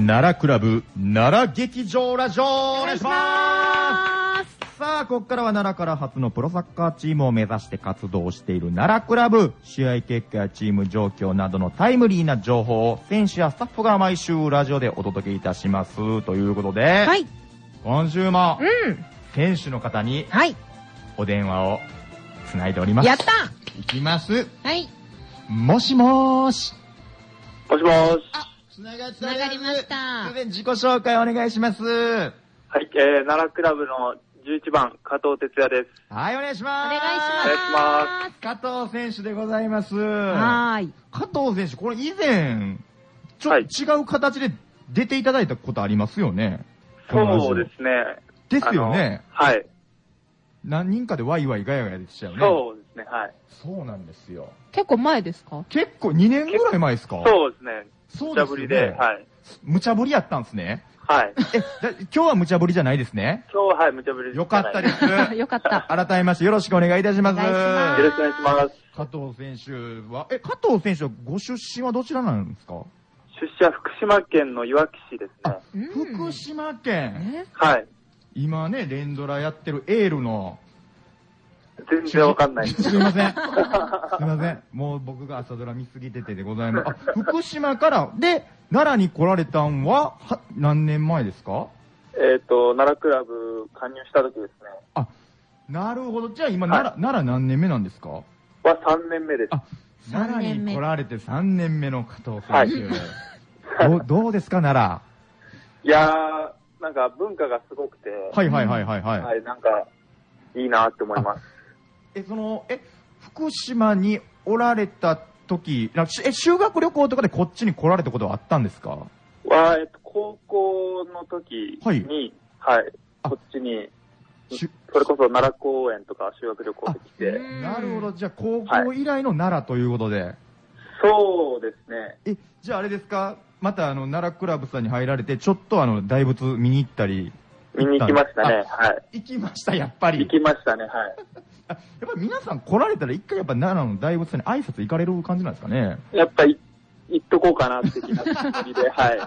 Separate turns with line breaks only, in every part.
奈良クラブ奈良劇場ラジオお願いします。さあここからは奈良から初のプロサッカーチームを目指して活動している奈良クラブ、試合結果やチーム状況などのタイムリーな情報を選手やスタッフが毎週ラジオでお届けいたしますということで、はい、今週も選手の方にお電話をつないでおります。
やった。
いきます。
はい。
もしもーし。
もしもーし。
つなが
りました。
自己紹介お願いします。はい、
奈良クラブの11番、加藤哲也です。
はい、お願いします。
お願いします。
加藤選手でございます。
はい。
加藤選手、これ以前、ちょっと違う形で出ていただいたことありますよね。
そうですね。
ですよね。
はい。
何人かでワイワイガヤガヤでしたよね。
そうですね、はい。
そうなんですよ。
結構前ですか？
結構2年ぐらい前ですか？
そうですね。
そうですね。無茶ぶりで。
はい。
無茶ぶりやったんですね。
はい。
今日は無茶ぶりじゃないですね。
今日ははい、無茶ぶりです。
よかったです。
よかった。
改めましてよろしくお願いいたします。
よろしくお願いします。
加藤選手は、加藤選手はご出身はどちらなんですか？
出身は福島県のいわき市ですね。
福島県。
はい。
今ね、連ドラやってるエールの。
全然わかんない。
すいません。すいません。もう僕が朝ドラ見すぎててでございます。福島から、で、奈良に来られたんは、何年前ですか？
奈良クラブ加入した時ですね。
あ、なるほど。じゃあ今、奈良何年目なんですか？
は3年目です。
あ、奈良に来られて3年目の加藤選手。はい、どうですか、奈
良。いやー、なんか文化がすごくて。
はい。はい、
なんか、いいなって思います。
福島におられた時、修学旅行とかでこっちに来られたことはあったんですか？
高校の時に、はい、こっちに、それこそ奈良公園とか修学旅行で来て。
なるほど。じゃあ高校以来の奈良ということで。はい、
そうですね。
じゃああれですか、また奈良クラブさんに入られて、ちょっと大仏見に行ったり。
見に行きましたね。はい。
行きました、やっぱり。
行きましたね、はい。
やっぱり皆さん来られたら一回やっぱ奈良の大仏さんに挨拶行かれる感じなんですかね。
やっぱり行っとこうかなって気持ちで、はい。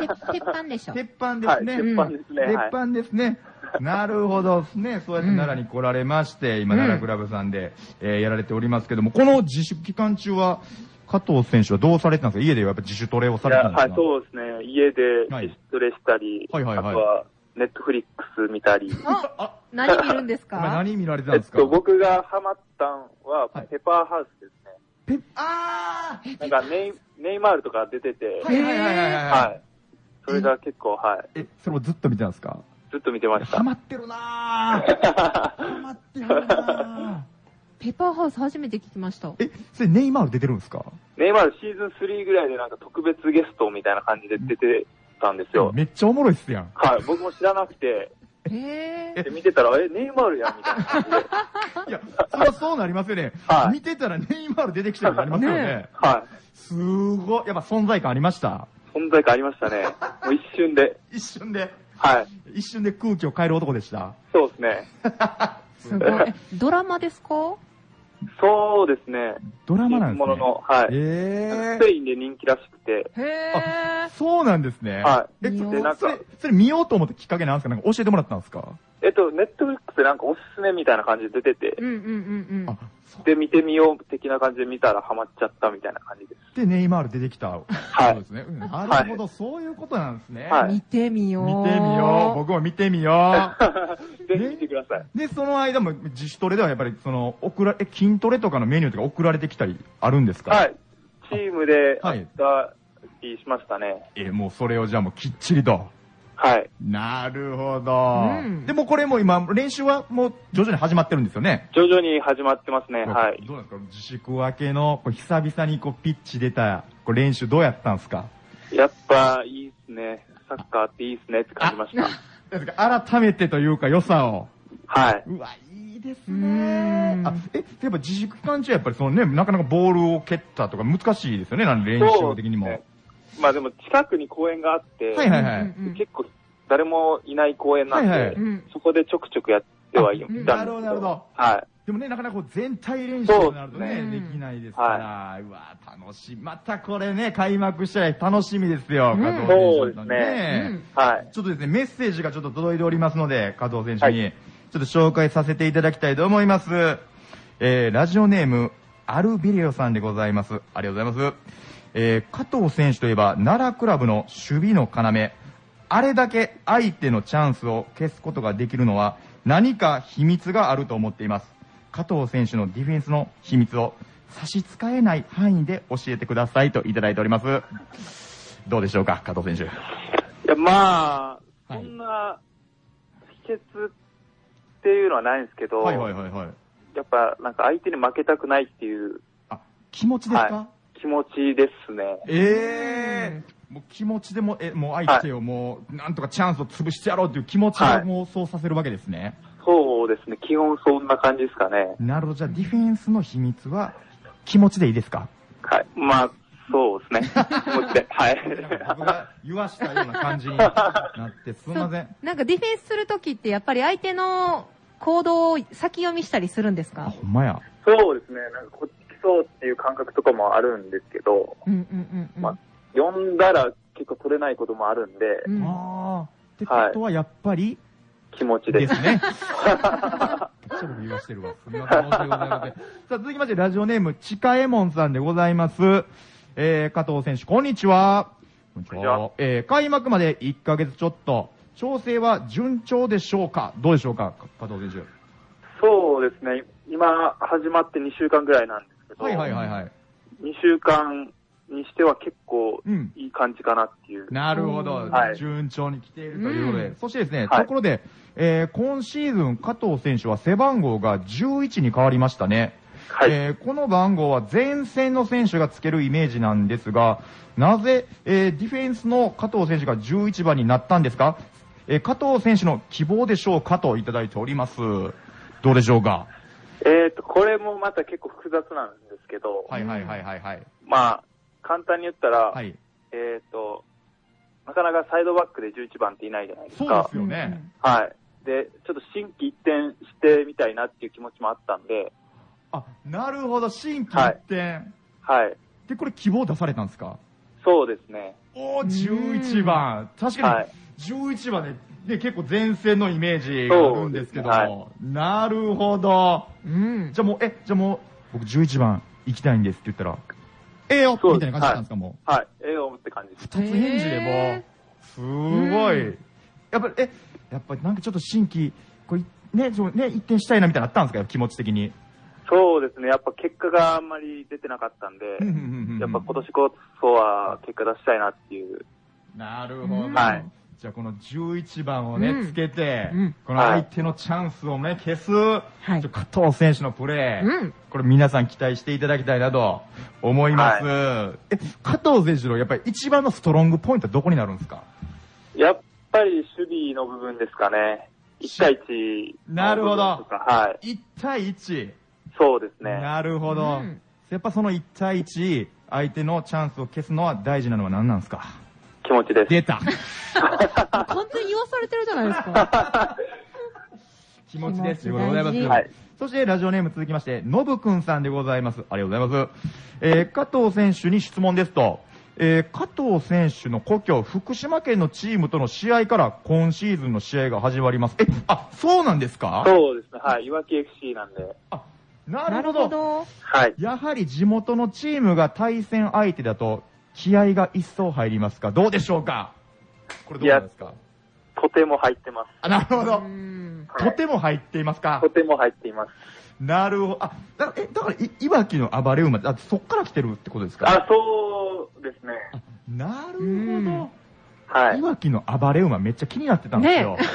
鉄板でしょ。
鉄板ですね。
鉄板ですね。
鉄板ですね。なるほどですね。そうやって奈良に来られまして、今奈良クラブさんでやられておりますけども、この自粛期間中は加藤選手はどうされてたんですか？家でやっぱ自主トレをされてたんですか？
はい、そうですね。家で自主トレしたり、あとはネットフリックス見たり。
何見るんですか？
何見られてたんですか？
僕がハマったんは、ペパーハウスですね。なんかネイマールとか出てて。はい。それが結構、はい。
それをずっと見てたんですか？
ずっと見てました。
ハマってるなぁ。ハマってるなぁ。
ペパーハウス初めて聞きました。
それネイマール出てるんですか？
ネイマールシーズン3ぐらいでなんか特別ゲストみたいな感じで出てたんですよ。
めっちゃおもろいっすやん。
はい、僕も知らなくて。見てたら、ネイマールやんみたいな感じで。
いや、そりゃそうなりますよね。見てたらネイマール出てきたりなりますよね。
はい。
すごい。やっぱ存在感ありました。
存在感ありましたね。もう一瞬で。
一瞬で。
はい。
一瞬で空気を変える男でした。
そうですね。
すごい。ドラマですか？
そうですね。
ドラマなんですね。
ものの、はい。スペインで人気らしくて。
そうなんですね。
はい。
で、なんか、それ見ようと思ったきっかけなんですか？なんか教えてもらったんですか？
ネットフリックスでなんかおすすめみたいな感じで出てて。で、見てみよう的な感じで見たらハマっちゃったみたいな感じです。
で、ネイマール出てきた。
はい。
そうですね。なるほど、そういうことなんですね。
見てみよう。
見てみよう。僕も見てみよ
う。ぜひ見てください。
で、その間も自主トレではやっぱり、筋トレとかのメニューとか送られてきたりあるんですか？
はい。チームであったりしましたね。
もうそれをじゃあもうきっちりと。
はい。
なるほど。でもこれも今、練習はもう徐々に始まってるんですよね。
徐々に始まってますね。はい。
どうですか？自粛明けの久々にピッチ出た練習どうやったんですか？
やっぱいいっすね。サッカーっていいっすねって感じました。
改めてというか良さを。
はい。
うわ、いいですね。やっぱ自粛期間中やっぱりなかなかボールを蹴ったとか難しいですよね、練習的にも。
まあでも近くに公園があって、結構誰もいない公園なんで、そこでちょくちょくやってはいたんですけど。
なるほど。
はい。
でもね、なかなかこう全体練習になるとね、できないですから、
は
うわ楽しみ。またこれね、開幕試合楽しみですよ、加藤選手。
そうですね。はい。
ちょっとですね、メッセージがちょっと届いておりますので、加藤選手に、ちょっと紹介させていただきたいと思います。ラジオネーム、アルビレオさんでございます。ありがとうございます。加藤選手といえば、奈良クラブの守備の要。あれだけ相手のチャンスを消すことができるのは、何か秘密があると思っています。加藤選手のディフェンスの秘密を差し支えない範囲で教えてくださいといただいております。どうでしょうか、加藤選手。
いや、まあ、そんな秘訣っていうのはないんですけど、やっぱなんか相手に負けたくないっていう。
気持ちですか？
気持ちですね。
もう気持ちでもう相手をもうなんとかチャンスを潰してやろうっていう気持ちをもうそうさせるわけですね。
そうですね。基本そんな感じですかね。
なるほど。じゃあディフェンスの秘密は気持ちでいいですか？
はい。まあ、そうですね。気持ちで。はい。
僕が言わしたような感じになってすみません。
なんかディフェンスするときってやっぱり相手の行動を先読みしたりするんですか？
ほんまや。
そうですね。なんかこっち来そうっていう感覚とかもあるんですけど、まあ、読んだら結構取れないこともあるんで。
ってことはやっぱり、
気持ちです
ね。ちょっと言わしてるわ。すみません。申し訳ございません。さあ、続きまして、ラジオネーム、ちかえもんさんでございます。加藤選手、こんにちは。こんにちは。開幕まで1ヶ月ちょっと、調整は順調でしょうか？どうでしょうか、加藤選手。
そうですね。今、始まって2週間ぐらいなんですけど、2週間にしては結構いい感じかなっていう。
なるほど。順調に来ているということで。そしてですね、ところで、今シーズン加藤選手は背番号が11に変わりましたね。この番号は前線の選手がつけるイメージなんですが、なぜ、ディフェンスの加藤選手が11番になったんですか？加藤選手の希望でしょうかといただいております。どうでしょうか？
これもまた結構複雑なんですけど、まあ、簡単に言ったら、なかなかサイドバックで11番っていないじゃないですか。
そうですよね。
で、ちょっと心機一転してみたいなっていう気持ちもあったんで。
なるほど、心機一転。で、これ希望出されたんですか？
そうですね。
11番。確かに、11番で、結構前線のイメージがあるんですけども。なるほど。じゃあもう、僕11番行きたいんですって言ったら、よみたいな感じだったんですか、もう。
よって感じです。
二つ返事でもう、すごい。やっぱりなんかちょっと心機、一転したいなみたいなのあったんですか、気持ち的に。
そうですね。やっぱ結果があんまり出てなかったんで、やっぱ今年こそは結果出したいなっていう。
なるほど。じゃあこの11番をね、つけて、この相手のチャンスをね、消す、加藤選手のプレー、これ皆さん期待していただきたいなと思います。加藤選手のやっぱり一番のストロングポイントはどこになるんですか？
やっぱり守備の部分ですかね。1対1。
なるほど。1対1。
そうですね。
なるほど。やっぱその1対1、相手のチャンスを消すのは大事なのは何なんですか？
気持ちです。
出た。
完全に言わされてるじゃないですか。
気持ちです。ということでございます。そしてラジオネーム続きまして、のぶくんさんでございます。ありがとうございます。加藤選手に質問ですと、加藤選手の故郷、福島県のチームとの試合から今シーズンの試合が始まります。そうなんですか？
そうですね。いわき FC なんで。
なるほど。やはり地元のチームが対戦相手だと、気合が一層入りますか？どうでしょうか？これどうなんですか？
とても入ってます。
なるほど。とても入っていますか？
とても入っています。
なるほど。だからいわきの暴れ馬、そっから来てるってことですか？
そうですね。
なるほど。いわきの暴れ馬めっちゃ気になってたんですよ。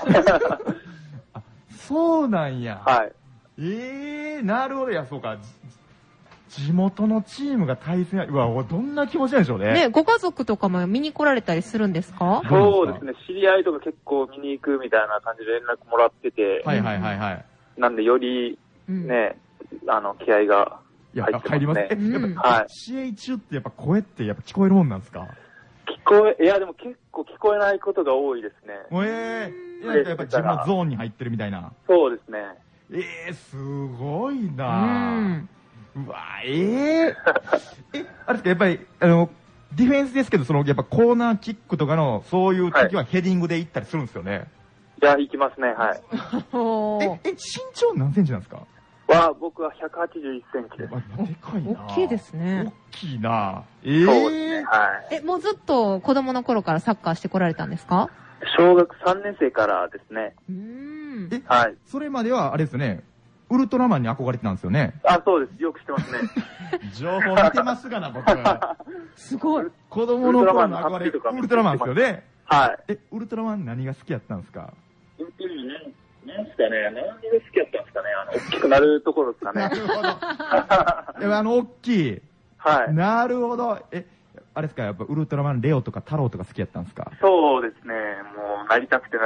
そうなんや。なるほど。いや、そうか。地元のチームが対戦、どんな気持ちなんでしょうね。
ご家族とかも見に来られたりするんですか？
そうですね。知り合いとか結構見に行くみたいな感じで連絡もらってて。なんでより、ね、気合が入りますね。
試合中ってやっぱ声ってやっぱ聞こえるもんなんですか？
いやでも結構聞こえないことが多いですね。
やっぱ自分のゾーンに入ってるみたいな。
そうですね。
すごいなうわあれですか、やっぱり、ディフェンスですけど、やっぱコーナーキックとかの、そういう時はヘディングで行ったりするんですよね。
いや、行きますね、はい。
身長何センチなんですか？
僕は181センチです。
でかいな。
大きいですね。
大きいな
そうですね、はい。
もうずっと子供の頃からサッカーしてこられたんですか？
小学3年生からですね。
はい。それまでは、あれですよね、ウルトラマンに憧れてたんですよね。
そうです。よく知ってますね。
情報見てますがな、僕は。
すごい。
子供の頃の憧れ、ウルトラマンですよね。
はい。
ウルトラマン何が好きやったんですか？
何ですかね、何が好きやったんですかね、大きくなるところですかね。
なるほど。大きい。
はい。
なるほど。あれですか、やっぱウルトラマンレオとか太郎とか好きやったんですか？
そうですね、もう、なりたくて。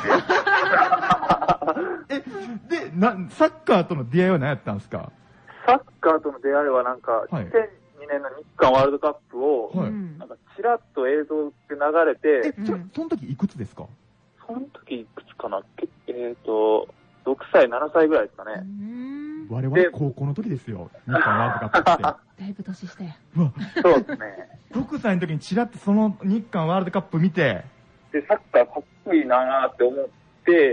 で、サッカーとの出会いは何やったんですか？
サッカーとの出会いはなんか、2002年の日韓ワールドカップを、なんか、ちらっと映像で流れて、
その時いくつですか？
その時いくつかな6歳、7歳ぐらいですかね。
我々高校の時ですよ。日韓ワールドカップって。
だいぶ年下や。
そうですね。
6歳の時にちらっとその日韓ワールドカップ見て、
で、サッカーかっこいいなーって思って、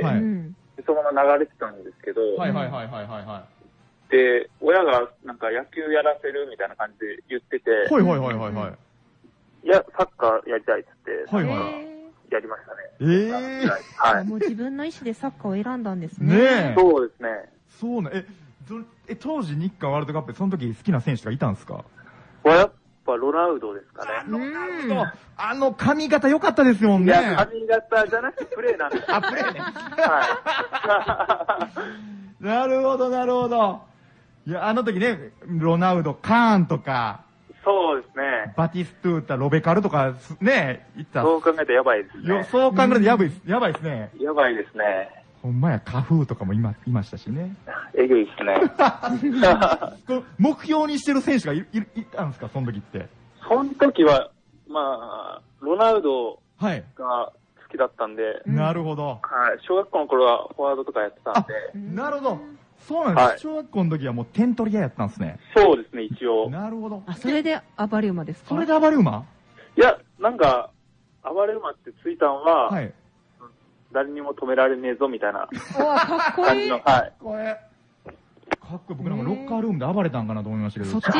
そのまま流れてたんですけど、で、親がなんか野球やらせるみたいな感じで言ってて、いや、サッカーやりたいっつって、やりましたね。
もう自分の意思でサッカーを選んだんですね。
ねえ。そうですね。
そうね。当時日韓ワールドカップでその時好きな選手がいたんですか？
やっぱロナウドですかね。
ロナウド。髪型良かったですもんね。
いや、髪型じゃなくてプレーなんです。
プレーね。なるほど、なるほど。いや、時ね、ロナウド、カーンとか、
そうですね。
バティストゥータ、ロベカルとか、ね、言った。
そう考えたらやばいですね。
そう考えるとやばいですね。
やばいですね。
ほんまや、カフーとかもいましたしね。
えぐいですね。
目標にしてる選手がいたんですか、その時って。
その時は、まあ、ロナウドが好きだったんで。
なるほど。
はい。小学校の頃はフォワードとかやってたんで。
なるほど。そうなんです。小学校の時はもう点取り屋やったんですね。
そうですね、一応。
なるほど。
それで暴れ馬ですか？
それで暴れ馬？
いや、なんか、暴れ馬ってついたんは、誰にも止められねえぞみたいな感じの、
かっこいい。僕なんかロッカールームで暴れたんかなと思いましたけど。
そっち？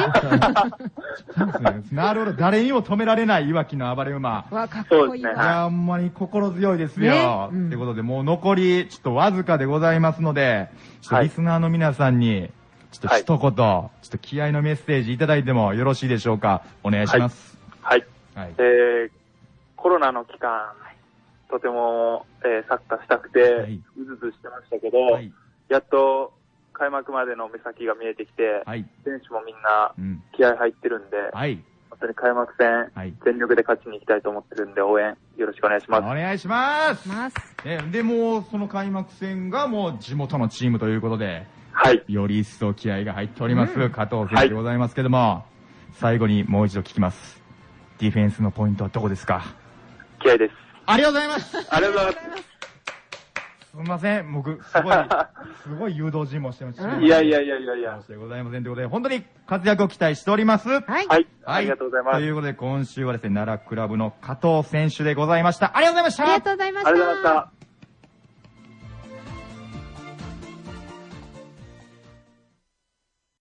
なるほど。誰にも止められないいわきの暴れ馬。
かっこいい。い
や、ほんまに心強いですよ。ってことで、もう残りちょっとわずかでございますので、ちょっとリスナーの皆さんに、ちょっと一言、ちょっと気合のメッセージいただいてもよろしいでしょうか。お願いします。
はい。コロナの期間、とても、サッカーしたくて、うずうずしてましたけど、やっと開幕までの目先が見えてきて、選手もみんな気合入ってるんで、本当に開幕戦、全力で勝ちに行きたいと思ってるんで、応援よろしくお願いします。
お願いします。で、もうその開幕戦がもう地元のチームということで、より一層気合が入っております、加藤選手でございますけども、最後にもう一度聞きます。ディフェンスのポイントはどこですか？
気合です。
ありがとうございます。
ありがとうございます。
すみません。僕、すごい誘導尋問してました。
いや。
申し訳ございません。ということで、本当に活躍を期待しております。
はい。ありがとうございます。
ということで、今週はですね、奈良クラブの加藤選手でございました。ありがとうございました。
ありがとうございました。
ありがとうございました。